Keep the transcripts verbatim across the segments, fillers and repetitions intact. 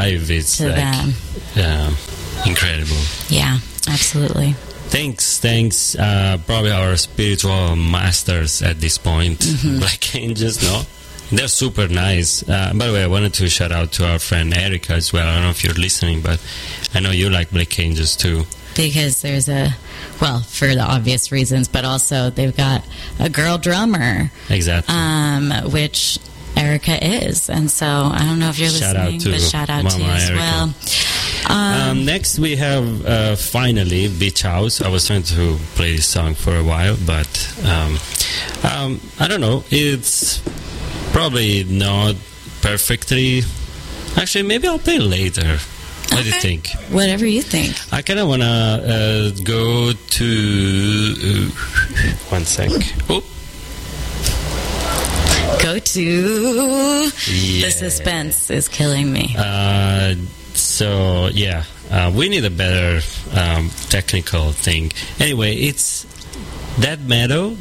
live it's to like them. uh, incredible. Yeah, absolutely. Thanks, thanks. Uh, probably our spiritual masters at this point, mm-hmm. Black Angels, no? They're super nice. Uh, by the way, I wanted to shout out to our friend Erica as well. I don't know if you're listening, but I know you like Black Angels too. Because there's a, well, for the obvious reasons, but also they've got a girl drummer. Exactly. Um, which Erica is. And so I don't know if you're shout listening, out to but shout out Mama to you as Erica. well. Um, Um, next we have uh, finally Beach House. I was trying to play this song for a while, but um, um, I don't know. It's probably not perfectly. Actually, maybe I'll play it later. What do you think? Whatever you think. I kind of want to uh, go to... Uh, one sec. Oh. Go to... Yeah. The suspense is killing me. Uh, so, yeah. Uh, we need a better um, technical thing. Anyway, it's Dead Meadow.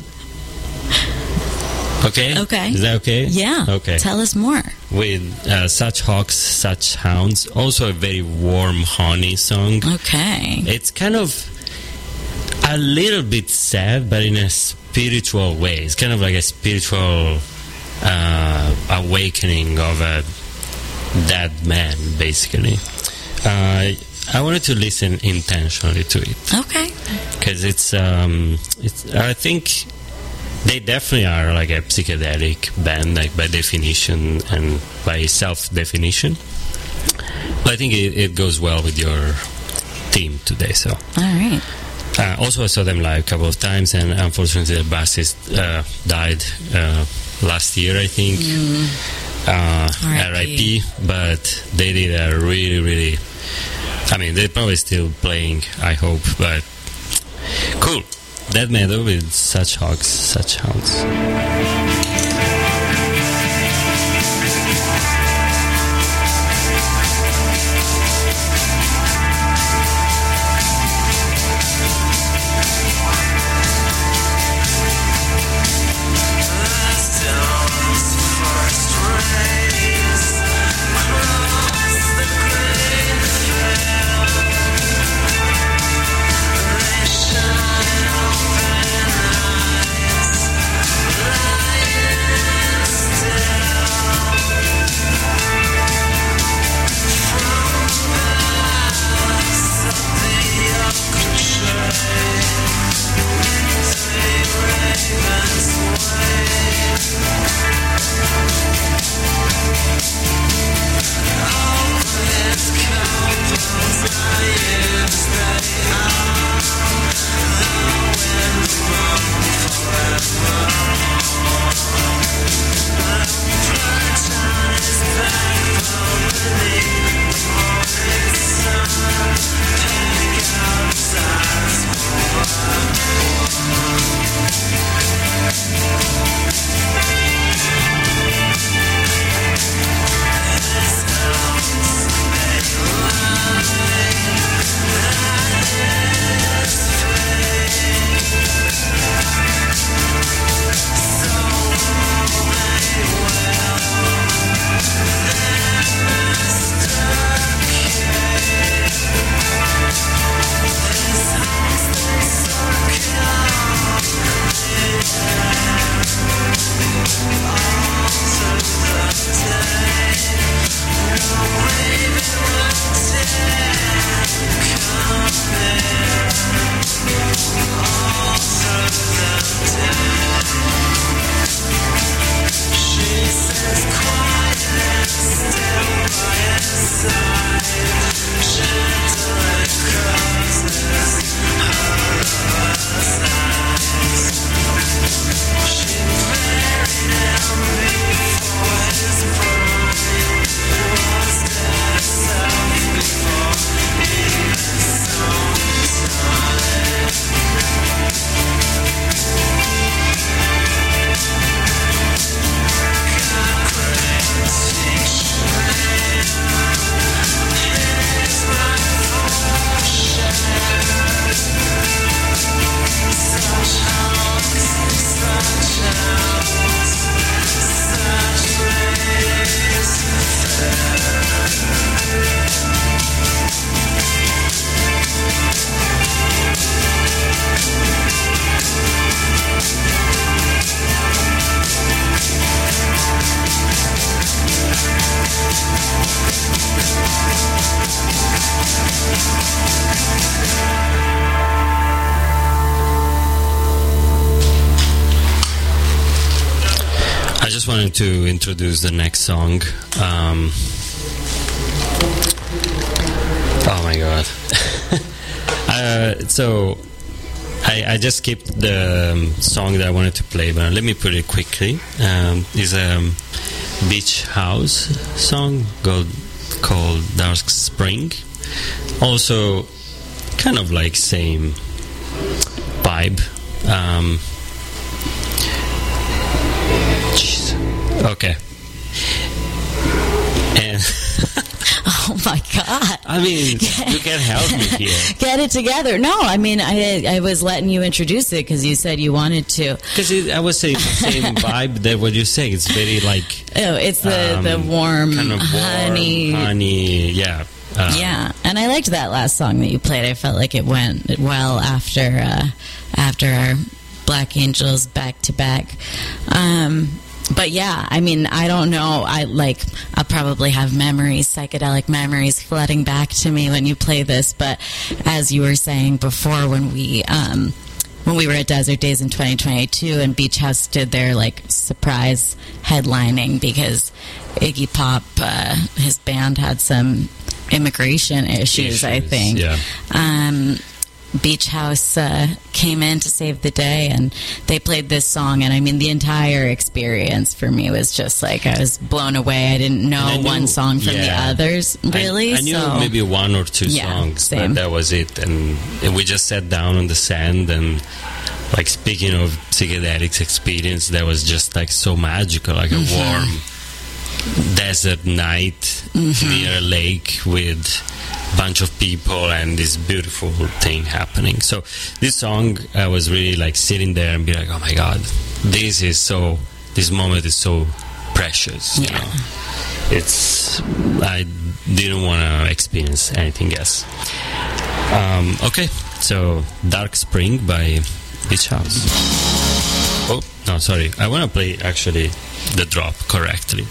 Okay? Okay. Is that okay? Yeah. Okay. Tell us more. With uh, Such Hawks, Such Hounds. Also a very warm, honey song. Okay. It's kind of a little bit sad, but in a spiritual way. It's kind of like a spiritual uh, awakening of a dead man, basically. Uh, I wanted to listen intentionally to it. Okay. Because it's, um, it's, I think... They definitely are like a psychedelic band, like by definition and by self-definition. But I think it, it goes well with your theme today. So, all right. Uh, also, I saw them live a couple of times, and unfortunately, the bassist uh, died uh, last year, I think. Mm. Uh, R I P. But they did a really, really. I mean, they're probably still playing, I hope. But cool. Dead Meadow with Such Hawks, Such Hounds. just wanted to introduce the next song. Um, oh my god. uh, so, I, I just skipped the um, song that I wanted to play, but let me put it quickly. Um, it's a um, beach house song called, called Dark Spring. Also, kind of like same vibe. Um, Okay. And oh my God! I mean, you can help me here. Get it together. No, I mean, I I was letting you introduce it because you said you wanted to. Because I would say the same vibe that what you say. It's very like oh, it's the um, the warm, kind of warm honey, honey, yeah. Um, yeah, and I liked that last song that you played. I felt like it went well after uh, after our Black Angels back to back. Um, But yeah, I mean, I don't know. I like, I'll probably have memories, psychedelic memories flooding back to me when you play this. But as you were saying before, when we, um, when we were at Desert Days in twenty twenty-two and Beach House did their like surprise headlining because Iggy Pop, uh, his band had some immigration issues, issues I think. Yeah. Um, Beach House uh, came in to save the day, and they played this song, and I mean, the entire experience for me was just like, I was blown away. I didn't know I knew, one song from yeah. the others, really. I, I knew so. maybe one or two yeah, songs, same. but that was it. And, and we just sat down on the sand, and like, speaking of psychedelics experience, that was just like so magical, like mm-hmm. a warm desert night mm-hmm. near a lake with bunch of people and this beautiful thing happening. So this song, I was really like sitting there and be like, oh my god, this is so, this moment is so precious. Yeah. You know? It's, I didn't want to experience anything else. Um, okay, so Dark Spring by Beach House. Oh, no, sorry. I want to play actually the drop correctly.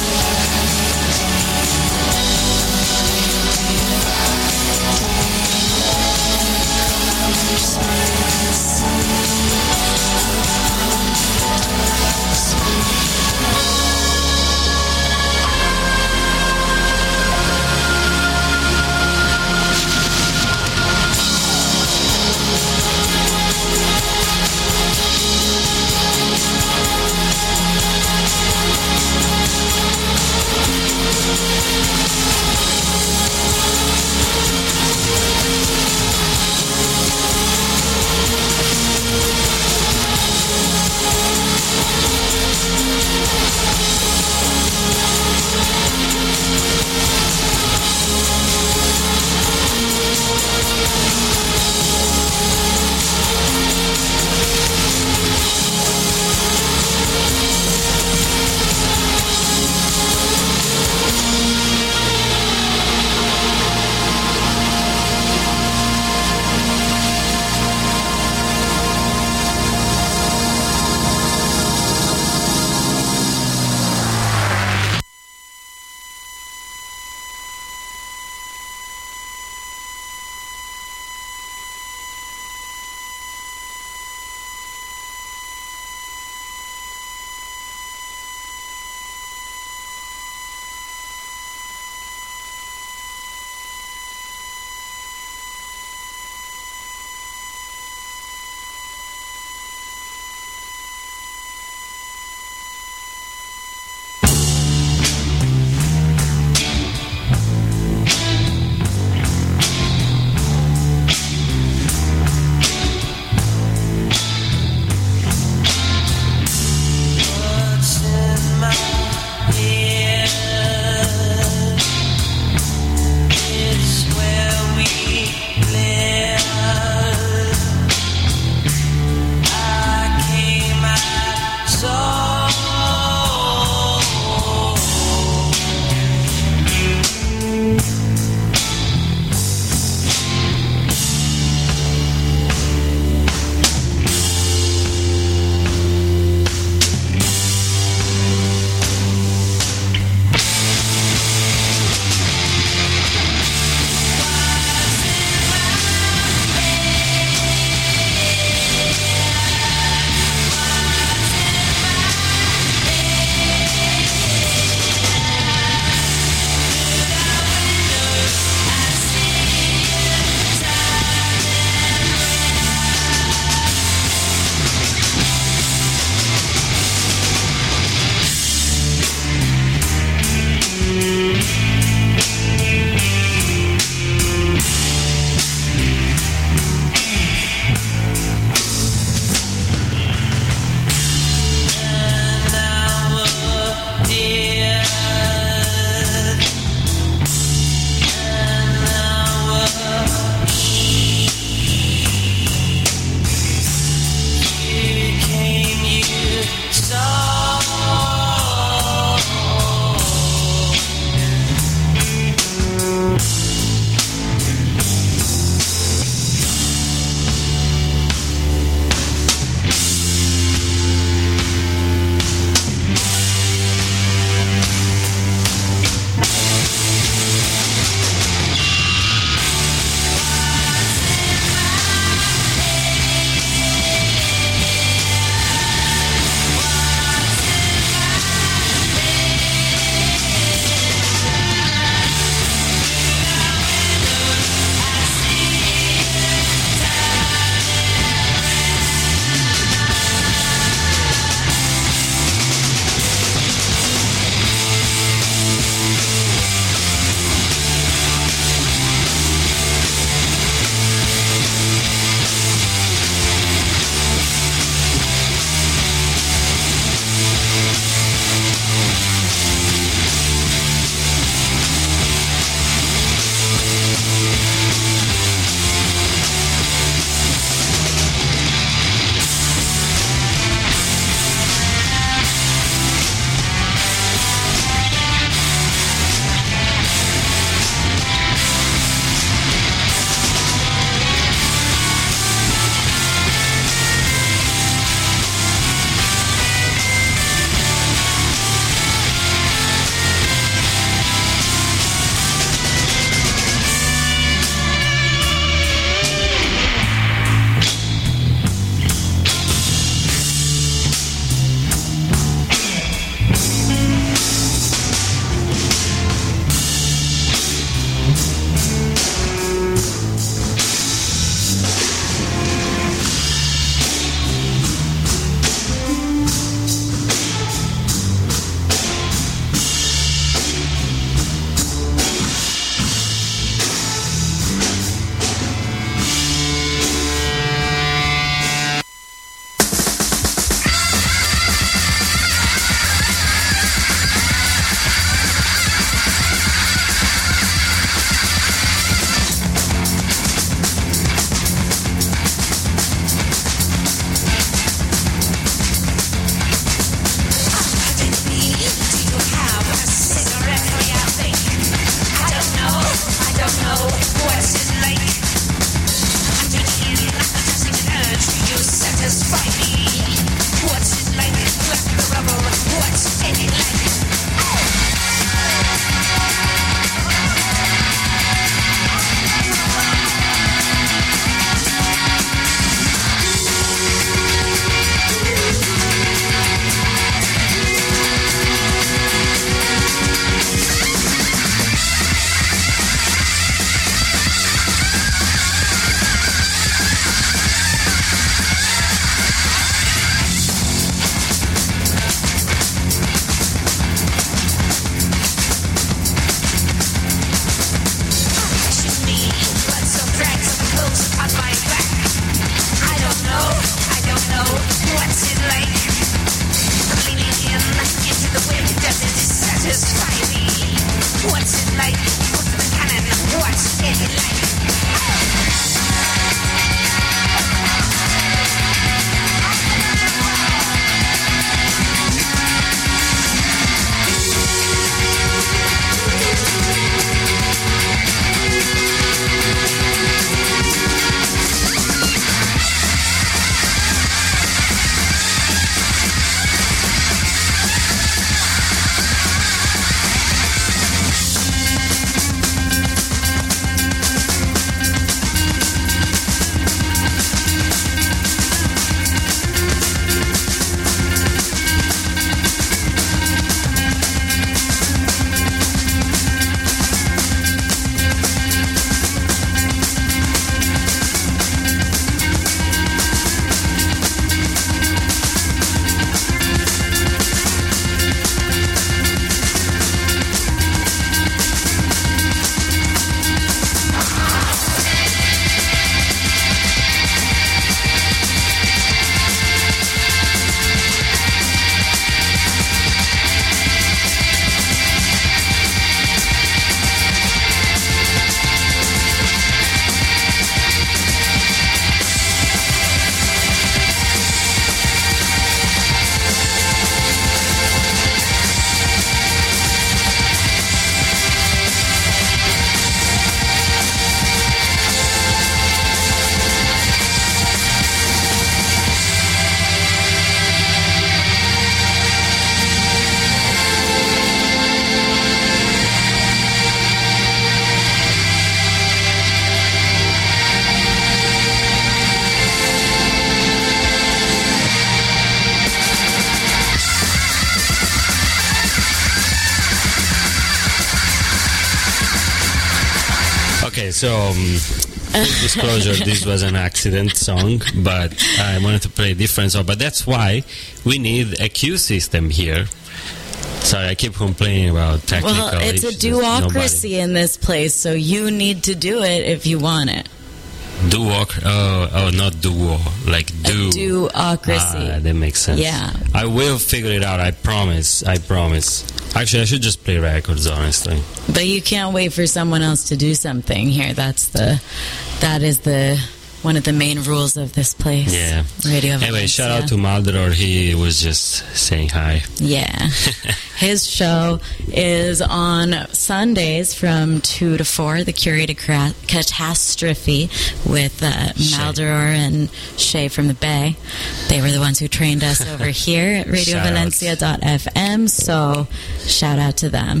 Okay, so um, full disclosure, this was an accident song, but I wanted to play a different song. But that's why we need a cue system here. Sorry, I keep complaining about technical Well, it's a issues. duocracy in this place, so you need to do it if you want it. Duo, oh, oh, not duo, like do. A duocracy. Ah, that makes sense. Yeah. I will figure it out, I promise, I promise. Actually, I should just play records, honestly. But you can't wait for someone else to do something here. That's the, that is the, one of the main rules of this place. Yeah. Radio Anyway, Valencia. shout out to Maldoror. He was just saying hi. Yeah. His show is on Sundays from two to four, The Curated Cra- Catastrophe, with uh, Maldoror and Shay from the Bay. They were the ones who trained us over here at radio valencia dot f m, so shout out to them.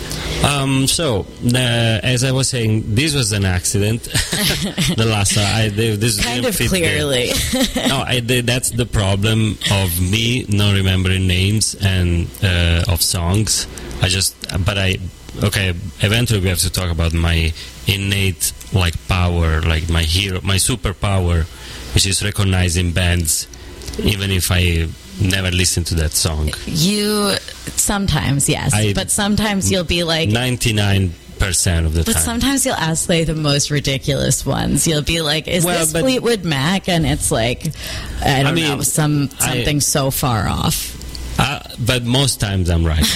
Um, so, uh, as I was saying, this was an accident. The last one, I, this Kind didn't of fit clearly. there. No, I, that's the problem of me not remembering names and uh, of songs. I just, but I, okay, eventually we have to talk about my innate, like, power, like my hero, my superpower, which is recognizing bands, even if I never listen to that song. You, sometimes, yes. I- but sometimes you'll be like, ninety-nine percent of the but time. sometimes you'll ask like the most ridiculous ones. You'll be like, "Is Well, this but- Fleetwood Mac?" And it's like, I don't I mean, know, some I- something so far off. Uh, but most times I'm right.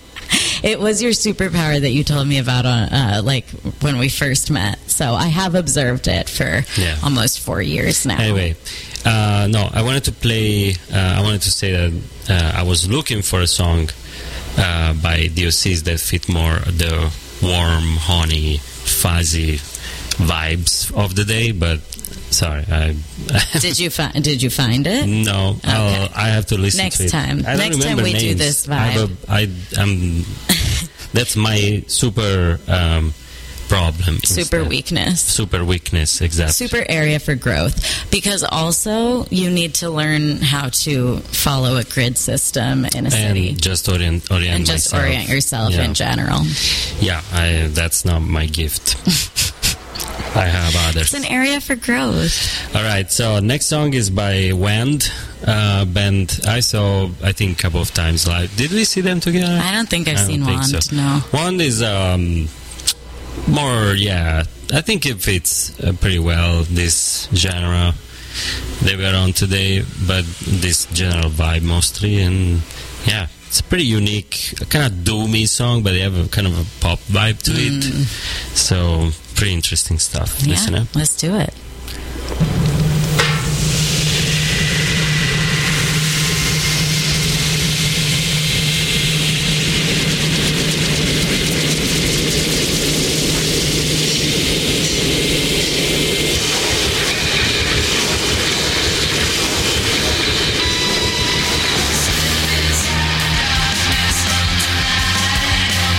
It was your superpower that you told me about on uh, like when we first met. So I have observed it for Yeah. almost four years now. Anyway, uh, no, I wanted to play, uh, I wanted to say that uh, I was looking for a song uh, by D O Cs that fit more the warm, honey, fuzzy vibes of the day, but sorry, I... Did you find? Did you find it? No, I'll, I have to listen Next to it. time. I don't Next time remember we do names. this I have vibe. a, I, I'm, that's my super um, problem. Super instead. weakness. Super weakness, exactly. Super area for growth, because also you need to learn how to follow a grid system in a city and just orient, orient and just myself. orient yourself Yeah. in general. Yeah, I, that's not my gift. I have others. It's an area for growth. All right, so next song is by Wend, uh, band I saw, I think, a couple of times live. Did we see them together? I don't think I've I don't seen think Wand, so. no. Wand is um, more, yeah, I think it fits uh, pretty well, this genre they were on today, but this general vibe mostly, and yeah, it's a pretty unique, kind of doomy song, but they have a kind of a pop vibe to it, so pretty interesting stuff. Yeah, Listen up. let's do it.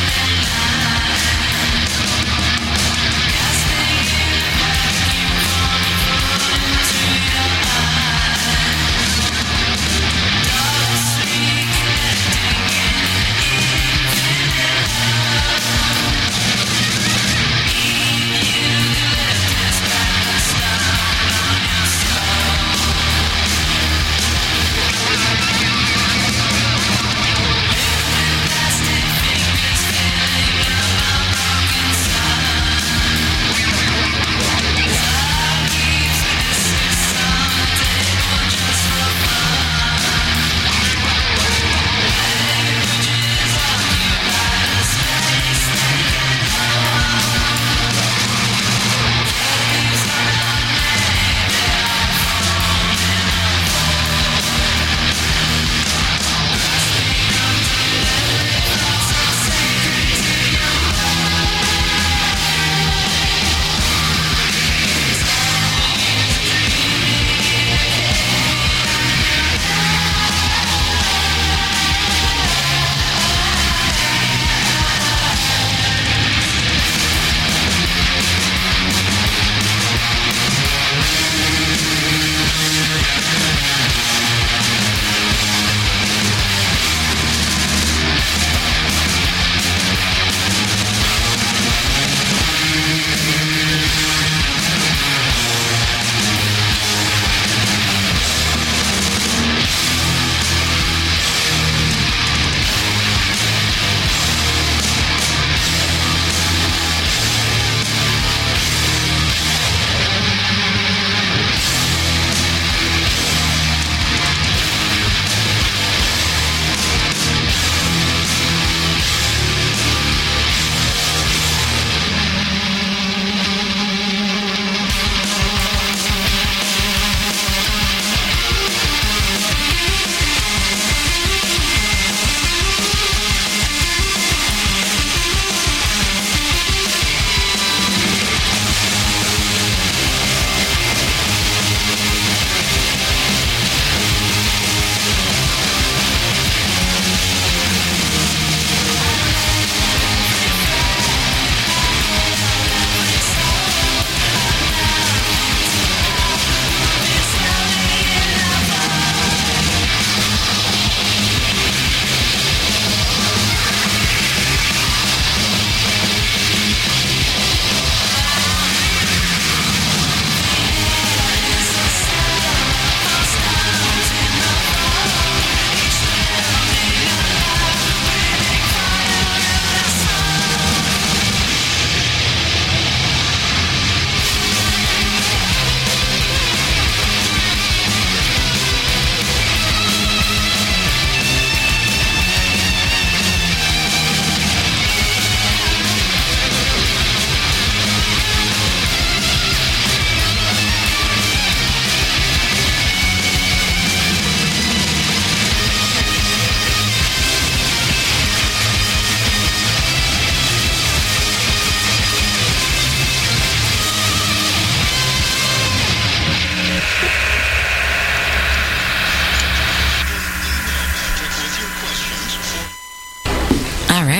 Casting you back, you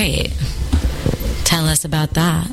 right. Tell us about that.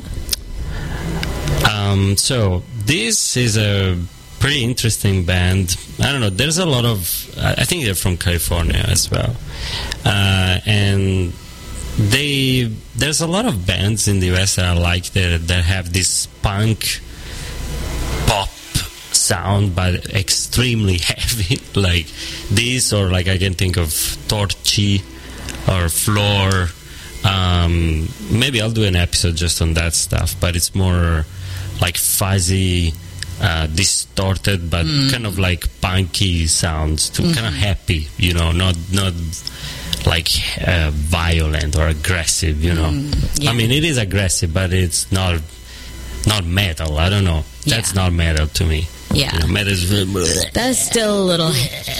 Um, so this is a pretty interesting band. I don't know. There's a lot of. I think they're from California as well, uh, and they there's a lot of bands in the U S that I like that that have this punk pop sound, but extremely heavy, like this, or like I can think of Torchy or Floor. Um, maybe I'll do an episode just on that stuff, but it's more like fuzzy, uh, distorted, but mm. kind of like punky sounds, to mm-hmm. kind of happy, you know, not not like uh, violent or aggressive, you know. Mm, yeah. I mean, it is aggressive, but it's not not metal. I don't know. That's yeah. not metal to me. Yeah, you know, metal is that's still a little.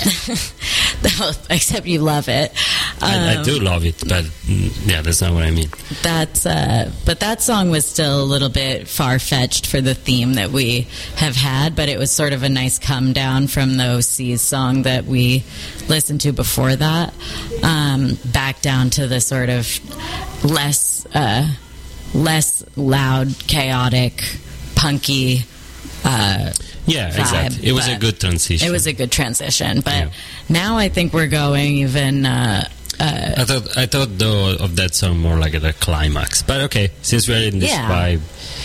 Except you love it. Um, I, I do love it, but yeah, that's not what I mean. That's uh, but that song was still a little bit far-fetched for the theme that we have had, but it was sort of a nice come down from the O C's song that we listened to before that, um, back down to the sort of less uh, less loud, chaotic, punky. Uh, Yeah, vibe, exactly. It was a good transition. It was a good transition, but yeah. now I think we're going even. Uh, uh, I thought I thought though of that song more like at a climax, but okay. Since we're in this yeah. vibe,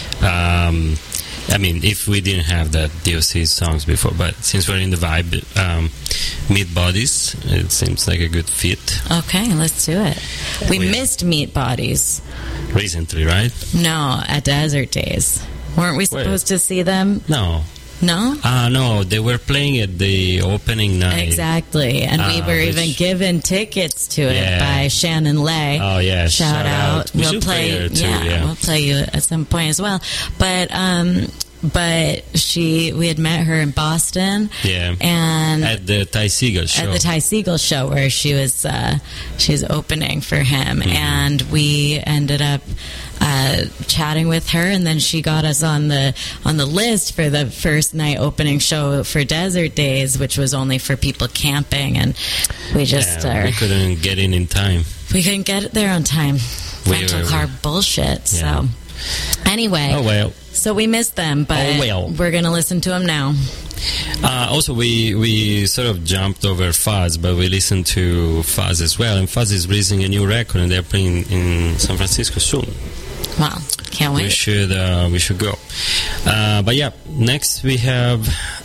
um, I mean, if we didn't have that D O C songs before, but since we're in the vibe, um, Meat Bodies, it seems like a good fit. Okay, let's do it. We, we missed Meat Bodies recently, right? No, at Desert Days. Weren't we supposed Wait. to see them? No. No? Uh, no, they were playing at the opening night. Exactly, and uh, we were which, even given tickets to it yeah. by Shannon Lay. Oh, yeah, shout, shout out. out. We we'll play, play her too, yeah, yeah, we'll play you at some point as well. But, um... But she, we had met her in Boston, yeah, and at the Ty Segall show. At the Ty Segall show, where she was, uh, she was opening for him, mm-hmm. and we ended up uh, chatting with her, and then she got us on the on the list for the first night opening show for Desert Days, which was only for people camping, and we just yeah, uh, we couldn't get in in time. We couldn't get there on time. We Rental were, car bullshit. Yeah. So anyway, oh well. So we missed them, but oh, well. we're going to listen to them now. Uh, also, we, we sort of jumped over Fuzz, but we listened to Fuzz as well. And Fuzz is releasing a new record, and they're playing in San Francisco soon. Wow, can't wait. We should, uh, we should go. Uh, but yeah, next we have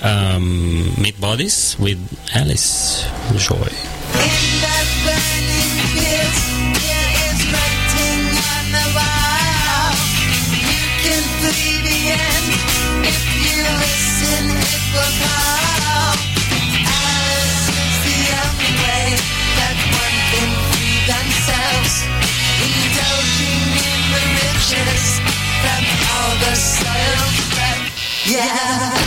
um, Meat Bodies with Alice Joy. In that burning pit, there is writing on the wall. You can flee the end. If you listen, it will call. Alice is the only way that one can free themselves, indulging in the riches from all the soiled breath. Yeah.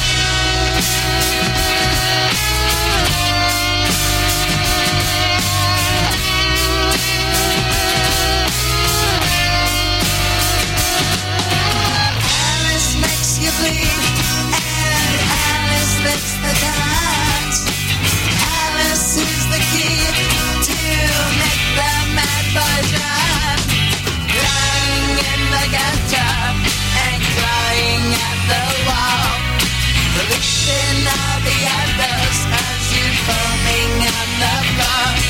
That's the dance. Alice is the key to make the mad boys run. Lying in the gutter and crying at the wall. Releasing all the others as you foaming on the floor.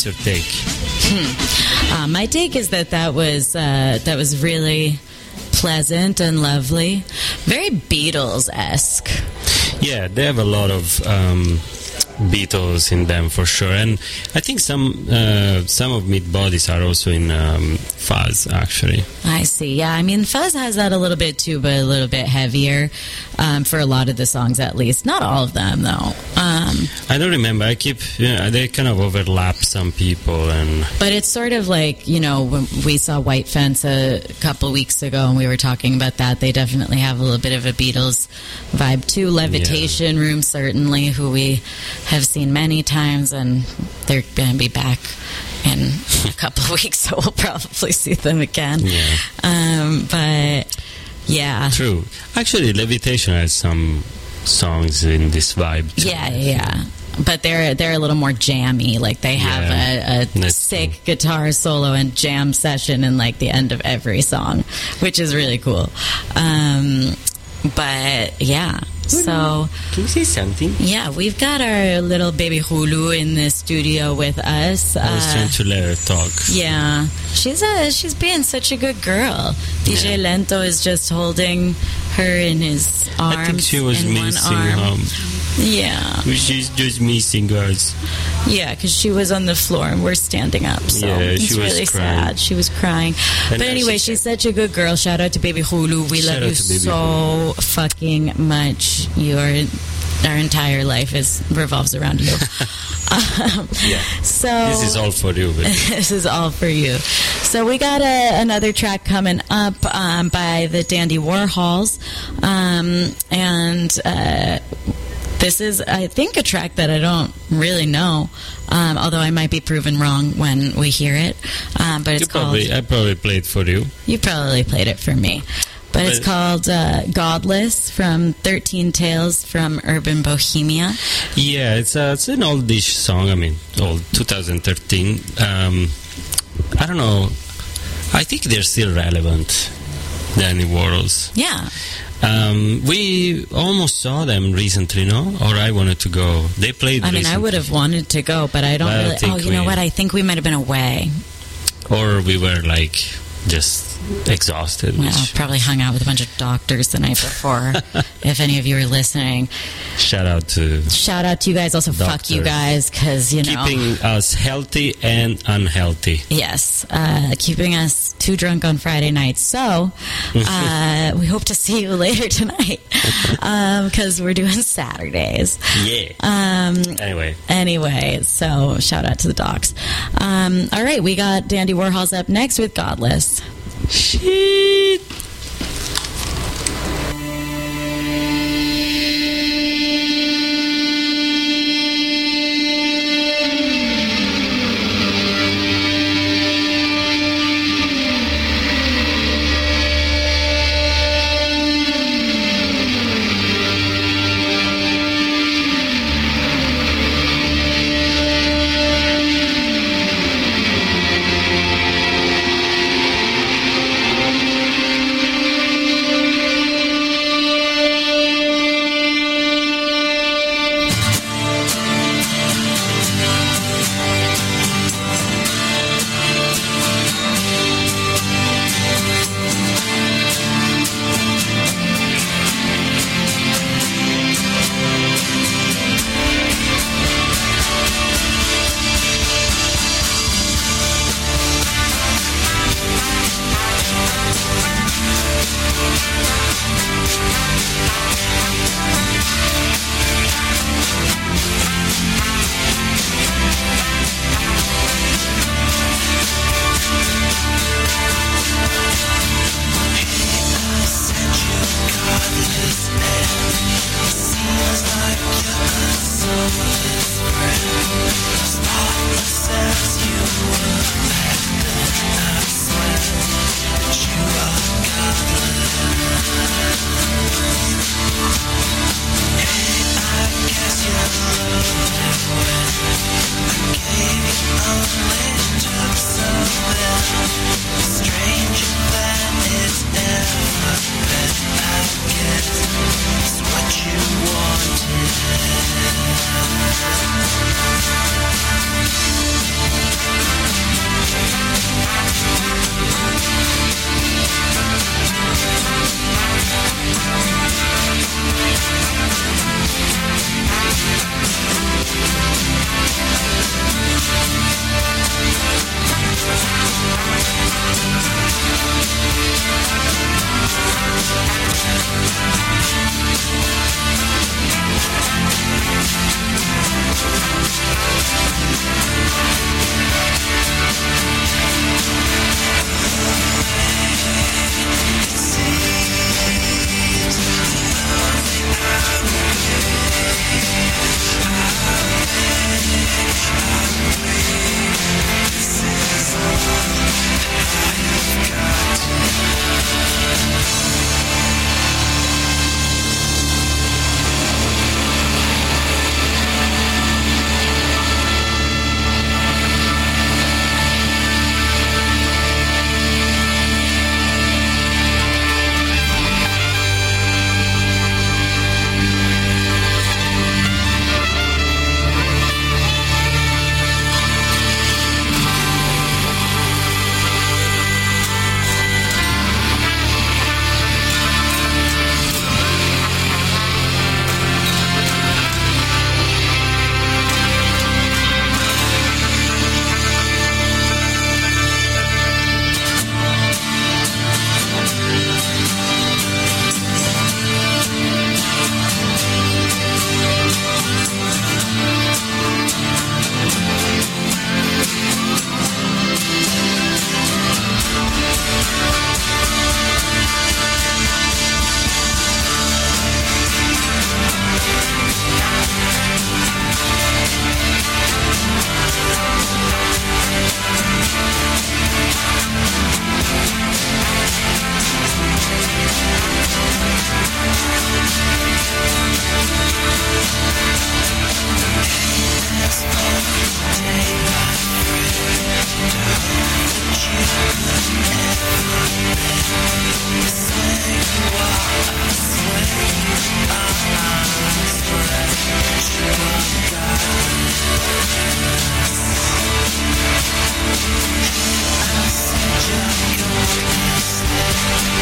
What's your take? Uh, my take is that that was uh, that was really pleasant and lovely, very Beatles-esque. Yeah, they have a lot of um, Beatles in them for sure, and I think some uh, some of Meat Bodies are also in um, Fuzz actually. I see. Yeah, I mean, Fuzz has that a little bit too, but a little bit heavier um, for a lot of the songs, at least. Not all of them, though. Um, I don't remember. I keep yeah, they kind of overlap some people, and but it's sort of like, you know, when we saw White Fence a couple weeks ago, and we were talking about that. They definitely have a little bit of a Beatles vibe too. Levitation Room, certainly, who we have seen many times, and they're going to be back in a couple of weeks, so we'll probably see them again. Yeah. Um, but yeah, true. Actually, Levitation has some songs in this vibe too. yeah, yeah. But they're they're a little more jammy. Like they have Yeah, a, a that's sick true. guitar solo and jam session in like the end of every song, which is really cool. Um, but yeah, so. Can you say something? Yeah, we've got our little baby Hulu in the studio with us. I was Uh, trying to let her talk. yeah, she's a, she's being such a good girl. D J Yeah. Lento is just holding her in his arms. I think she was in missing one arm. um, Yeah, she's just missing us. yeah, because she was on the floor and we're standing up. So Yeah, it's she was really crying. sad. She was crying. And but now anyway, she's she's such a good girl. Shout out to Baby Hulu. We Shout love out you to Baby so fucking much. Your our entire life is revolves around you. um, Yeah. So This is all for you. But this is all for you. So we got a, another track coming up um, by the Dandy Warhols, um, and uh, this is, I think, a track that I don't really know, um, although I might be proven wrong when we hear it. Um, but it's you called. probably, I probably played for you. You probably played it for me. But it's But- called uh, Godless from thirteen Tales from Urban Bohemia. Yeah, it's a, it's an oldish song. I mean, old twenty thirteen. Um, I don't know. I think they're still relevant. Danny Warhols. Yeah. Um, we almost saw them recently, no? Or I wanted to go. They played. I mean, I recently. would have wanted to go, but I don't But I really. think Oh, you know we- what? I think we might have been away. Or we were like just exhausted. Well, Which, probably hung out with a bunch of doctors the night before. If any of you are listening, shout out to shout out to you guys. Also, fuck you Doctors. guys, because you know. keeping us healthy and unhealthy. Yes, uh, keeping us too drunk on Friday nights. So, uh, we hope to see you later tonight because we're doing Saturdays. Yeah. Um, Anyway, Anyway, so shout out to the docs. Um, all right, we got Dandy Warhols up next with Godless. shit. Thank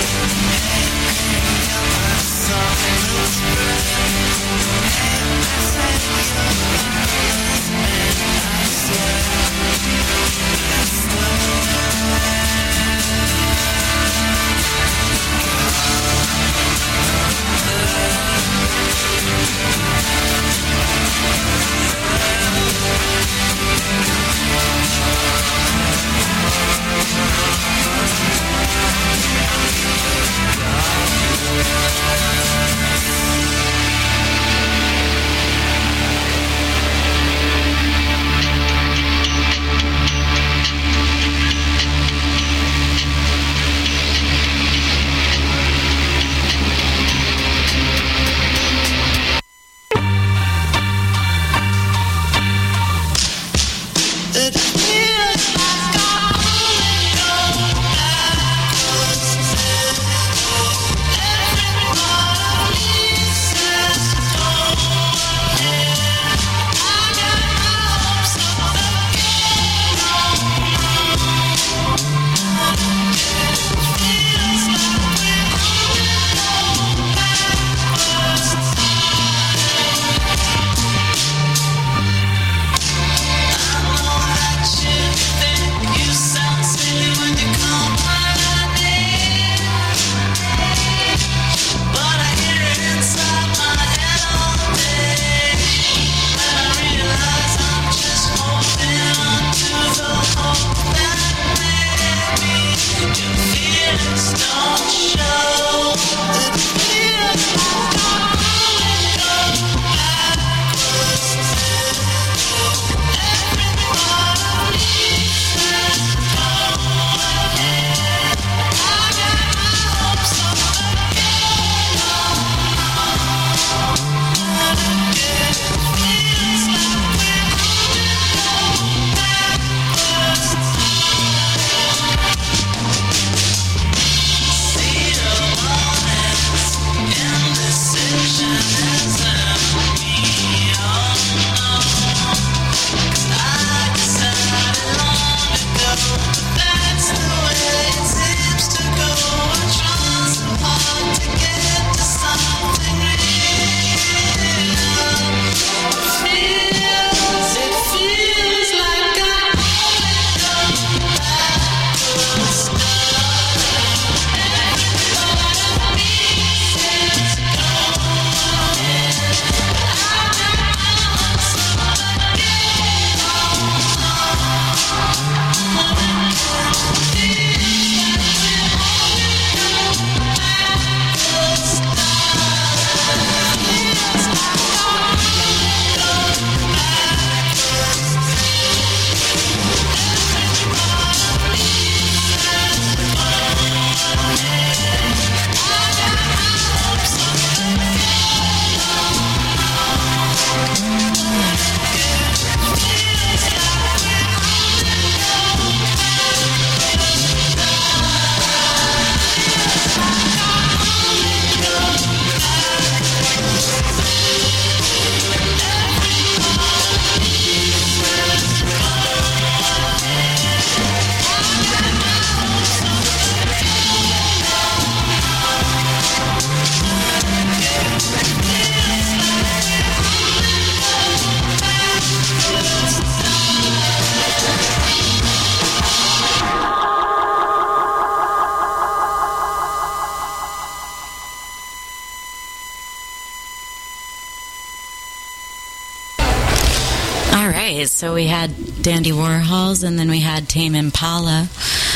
right, so we had Dandy Warhols, and then we had Tame Impala.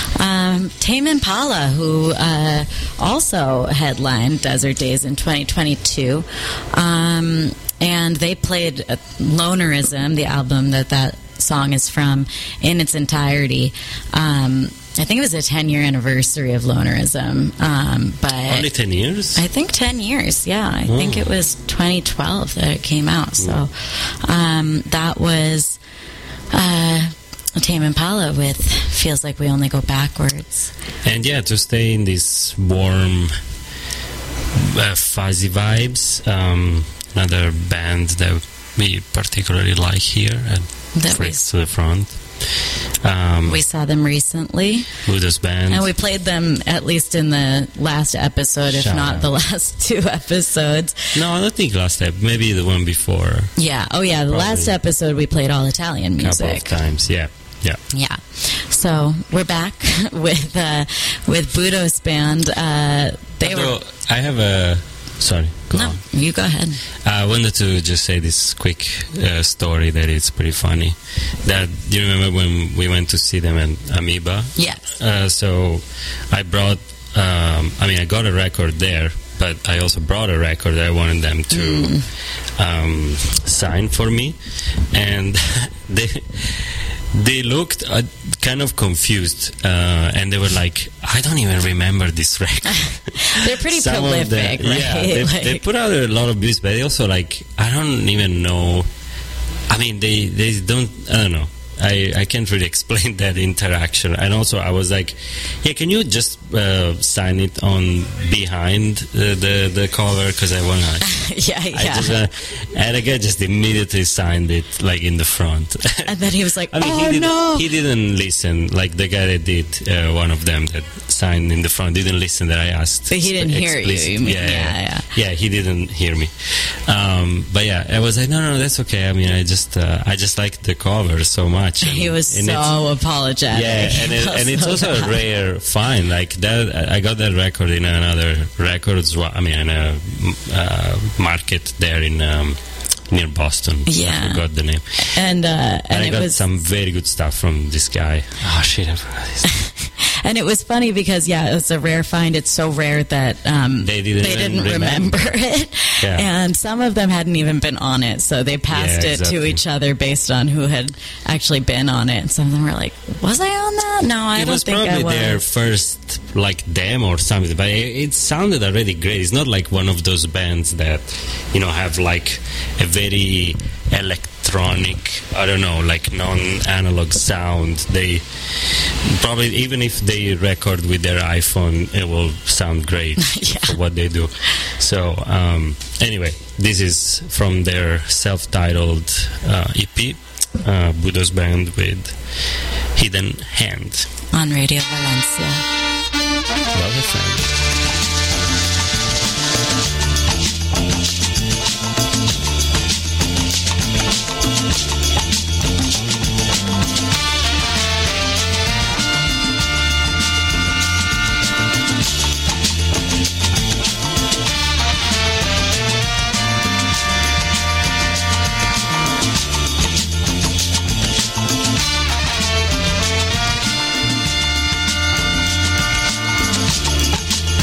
Um, Tame Impala, who uh, also headlined Desert Days in twenty twenty-two. Um, and they played Lonerism, the album that that song is from, in its entirety. Um, I think it was a ten-year anniversary of Lonerism. Um, but Only ten years? I think ten years, yeah. I oh. think it was twenty twelve that it came out. So um, that was uh, Tame Impala with Feels Like We Only Go Backwards. And yeah, to stay in these warm, uh, fuzzy vibes, um, another band that we particularly like here at That Freaks to the Front. Um, We saw them recently, Buddha's band. and we played them at least in the last episode, if Shout not out. the last two episodes. no, I don't think last time. Maybe the one before. Yeah. Oh, yeah. The last Probably. episode we played all Italian A couple of music. times. Yeah, yeah. Yeah. So we're back with uh, with Budo's band. Uh, they Although, were. I have a... Sorry, go No, on. you go ahead. I wanted to just say this quick uh, story that it's pretty funny. That you remember when we went to see them at Amoeba? Yes. Uh, so I brought, um, I mean, I got a record there, but I also brought a record that I wanted them to Mm. um, sign for me, and they they looked uh, kind of confused, uh, and they were like, "I don't even remember this record." They're pretty Some of prolific, the- right? Yeah, they, Like- they put out a lot of music, but they also like I don't even know. I mean, they they don't. I don't know. I, I can't really explain that interaction. And also, I was like, "Yeah, can you just uh, sign it on behind the the, the cover? Because I wanna." yeah, I yeah. just, uh, and the guy just immediately signed it like in the front. And then he was like, I mean, "Oh he, did, no!" he didn't listen. Like the guy that did, uh, one of them that signed in the front, didn't listen that I asked. But he didn't hear you, explicit- you mean. Yeah, Yeah, yeah, yeah. yeah. He didn't hear me. Um, but yeah, I was like, no, no, that's okay. I mean, I just, uh, I just like the cover so much. And, He was and it's- so apologetic. yeah, and, it, and it's So also a bad. rare find. Like that, I got that record in another records. I mean, in a uh, market there in um, near Boston. Yeah. I forgot the name. And uh, and, And, I it got was some very good stuff from this guy. Oh shit, I forgot his name. and it was funny because yeah, it was a rare find. It's so rare that um, They didn't they even didn't remember, remember. it, Yeah. and some of them hadn't even been on it, so they passed Yeah, it to exactly. each other based on who had actually been on it. And some of them were like, "Was I on that? No, I It don't was think I probably was." their first like demo or something, but it, it sounded already great. It's not like one of those bands that you know have like a very electronic, I don't know, like non-analog sound. They probably, even if they record with their iPhone, it will sound great Yeah. for what they do. So um, anyway, this is from their self-titled uh, E P, uh, Budo's Band with Hidden Hand. on Radio Valencia. Love F M. Thank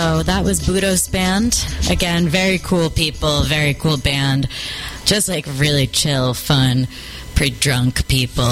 so that was Budos Band. Again, very cool people, very cool band. Just like really chill, fun, pretty drunk people.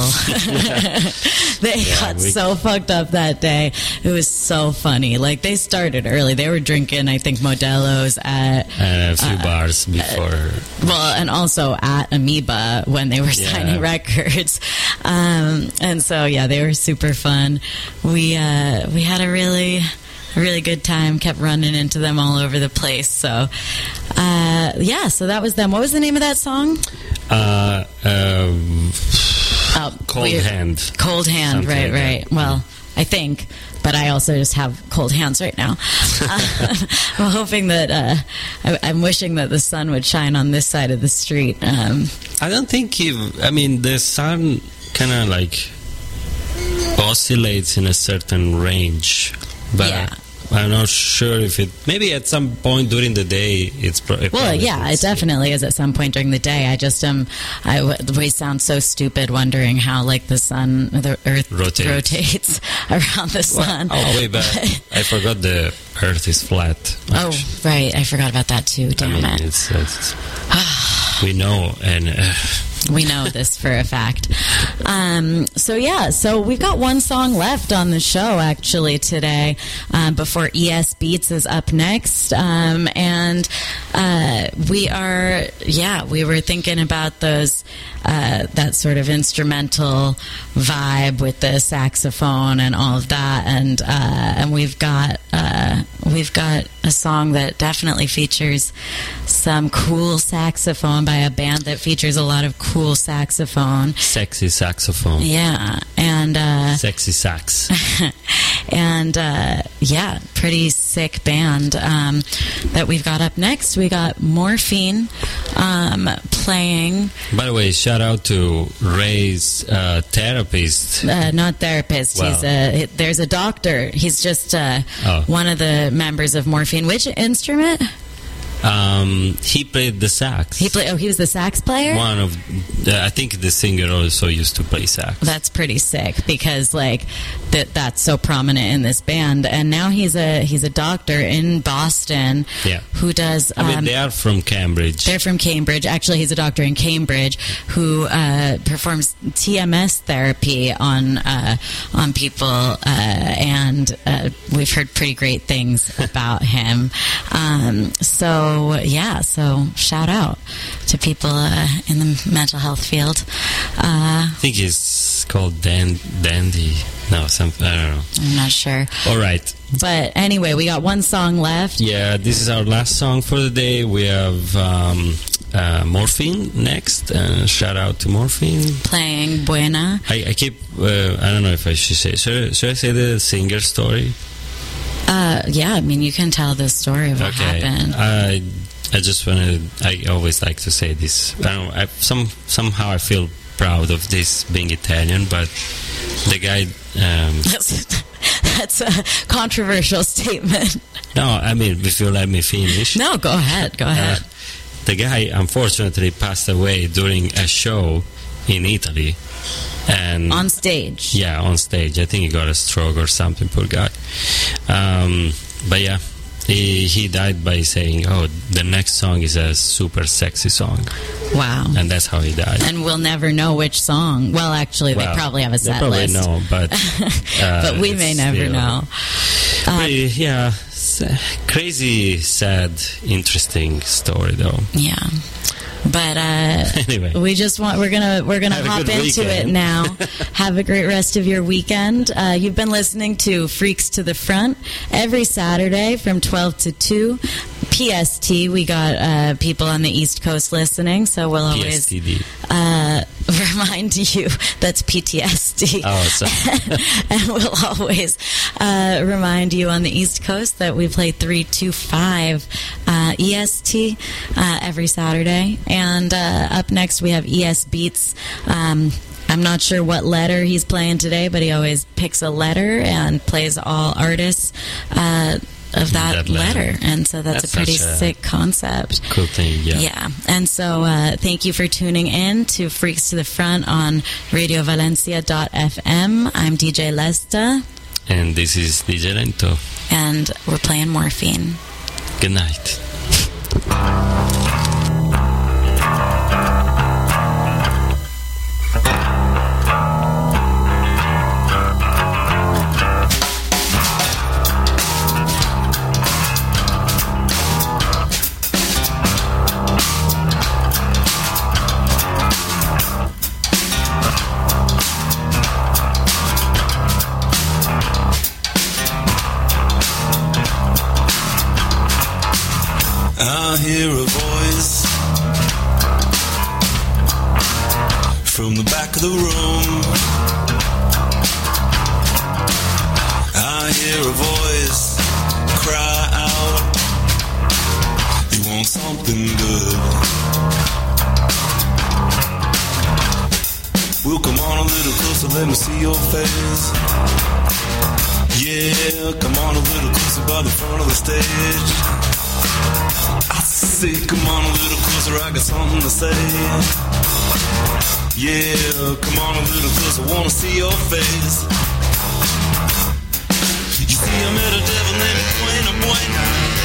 They Yeah, got we- so fucked up that day. It was so funny. Like, they started early. They were drinking, I think, Modelo's at... And a few Uh, bars before. Well, and also at Amoeba when they were Yeah. signing records. Um, and so, yeah, they were super fun. We uh, we had a really, a really good time, kept running into them all over the place. So, uh, yeah, so that was them. What was the name of that song? Uh, um, Oh, Cold we- Hand. Cold Hand, Something right, like right. that. Well, I think, but I also just have cold hands right now. uh, I'm hoping that, uh, I, I'm wishing that the sun would shine on this side of the street. Um, I don't think if, I mean, the sun kind of like oscillates in a certain range, but Yeah. I'm not sure if it, maybe at some point during the day it's pro- it Well, probably yeah, it is. definitely is at some point during the day. I just um, I w- we sound so stupid wondering how like the sun, the Earth Rotates. rotates around the Well, sun. oh, wait, but I forgot the Earth is flat. Oh, actually. right, I forgot about that too. I Damn mean, it. it's, it's we know, and uh, We know this for a fact. Um, so yeah, so we've got one song left on the show actually today um, before E S Beats is up next. Um, and uh, we are, yeah, we were thinking about those, uh, that sort of instrumental vibe with the saxophone and all of that. And, uh, and we've got, uh, we've got a song that definitely features some cool saxophone by a band that features a lot of cool saxophone. sexy saxophone, Yeah, and uh, sexy sax. and uh, yeah, pretty sick band um, that we've got up next. We got Morphine um, playing, By the way, shout out to Ray's uh, therapist. uh, not therapist. Wow. He's a there's a doctor. He's just uh, Oh. one of the members of Morphine. Which instrument? Um, he played the sax. He play. Oh, he was the sax player. One of, the, I think the singer also used to play sax. That's pretty sick because like that that's so prominent in this band, and now he's a he's a doctor in Boston. Yeah. Who does? I mean, um, they are from Cambridge. They're from Cambridge. Actually, he's a doctor in Cambridge who uh, performs T M S therapy on uh, on people, uh, and uh, we've heard pretty great things about him. Um, so yeah, so shout out to people uh, in the mental health field. Uh, I think it's called Dan Dandy. No, some I don't know. I'm not sure. All right. But anyway, we got one song left. Yeah, this is our last song for the day. We have um, uh, Morphine next. Uh, shout out to Morphine. Playing Buena. I, I keep. Uh, I don't know if I should say. Should, should I say the singer story? Uh, yeah, I mean, you can tell the story of what Okay. happened. I I just wanted. I always like to say this. I don't. I, some somehow I feel proud of this being Italian, but the guy. Um, That's, that's a controversial statement. no, I mean, if you let me finish. No, go ahead. Go Uh, ahead. the guy unfortunately passed away during a show in Italy, and On stage. yeah, on stage. I think he got a stroke or something. Poor guy. Um, but yeah, he he died by saying, "Oh, the next song is a super sexy song," Wow. and that's how he died. And we'll never know which song. Well, actually, Well, they probably have a they set probably list. know, but uh, But we it's may never still know. Uh, pretty, yeah, s- crazy, sad, interesting story though. Yeah. But uh, Anyway. we just want we're gonna we're gonna Have a hop good into it weekend. now. Have a great rest of your weekend. Uh, you've been listening to Freaks to the Front every Saturday from twelve to two P S T. We got uh, people on the East Coast listening, so we'll P S always T D. uh, remind you that's P T S D. Oh, sorry. And we'll always uh, remind you on the East Coast that we play three to five uh, E S T uh, every Saturday. And uh, up next, we have E S Beats. Um, I'm not sure what letter he's playing today, but he always picks a letter and plays all artists uh, of that, That letter. letter. And so that's, That's a pretty such a sick concept. Cool thing, yeah. Yeah, and so uh, thank you for tuning in to Freaks to the Front on radio valencia dot f m. I'm D J Lesta. And this is D J Lento. and we're playing Morphine. Good night. I hear a voice from the back of the room. I hear a voice cry out, you want something good. Well, come on a little closer, let me see your face. Yeah, come on a little closer by the front of the stage. I say, come on a little closer, I got something to say. Yeah, come on a little closer, wanna see your face. You see, I met a devil named Buena Buena,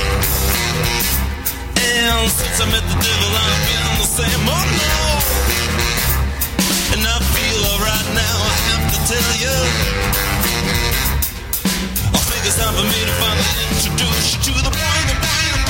and since I met the devil, I've been the same. Oh no, and I feel alright now, I have to tell you, I think it's time for me to finally introduce you to the Buena Buena.